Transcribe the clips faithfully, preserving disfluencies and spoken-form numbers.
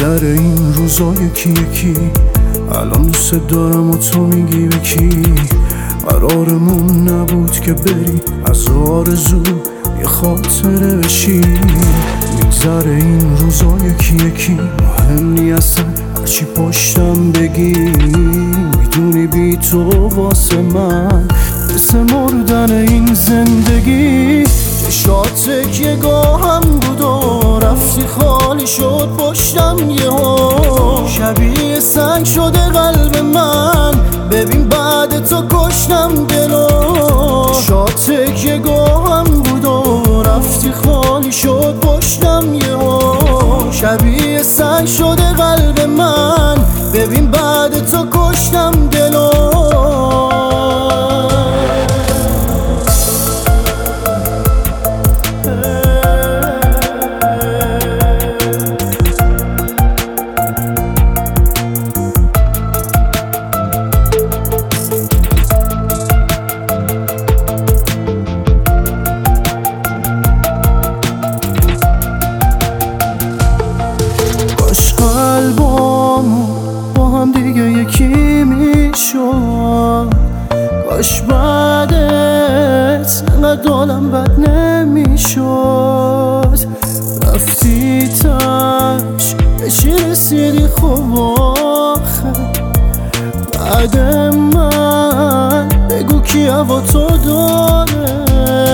میگذره این روزا یکی یکی، الان دوست دارم و تو میگی بکی. قرارمون نبود که بری، از آرزو یه خاطره بشی. میگذره این روزا یکی یکی، مهم نی اصلا هرچی پشتم بگی. میدونی بی تو واسه من مثل مردن این زندگی. چشات تکیه گاهم بود و رفتی خالی شد پشتم یهو. شبیه سنگ شده قلب من، ببین بعد تو کشتم دلو. چشات تکیه گاهم بود و رفتی خالی شد پشتم یهو. شبیه سنگ شده قلب من، ببین بعد تو کشتم دلو. با هم دیگه یکی میشد، کاش بعدت انقدر حالم بد نمیشد. رفتی تش به چی رسیدی خب آخه؟ بعد من بگو کی هوا تو داره.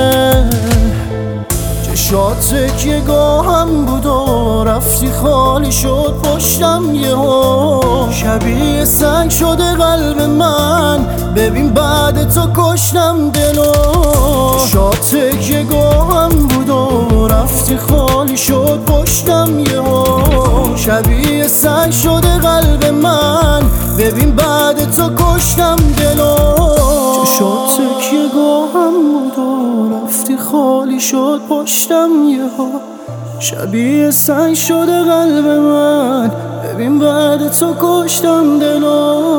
چشات تکیه گاهم بود و رفتی خالی شد پشتم یهو. شبیه سنگ شده قلب من، ببین بعد تو کشتم دلو. چشات تکیه گاهم بود و رفتی خالی شد پشتم یهو. شبیه سنگ شده قلب من، ببین بعد تو کشتم دلو. چشات تکیه گاهم بود و رفتی خالی شد پشتم یهو. شبیه سنگ شده قلب من، ببین بعد تو کشتم دلو.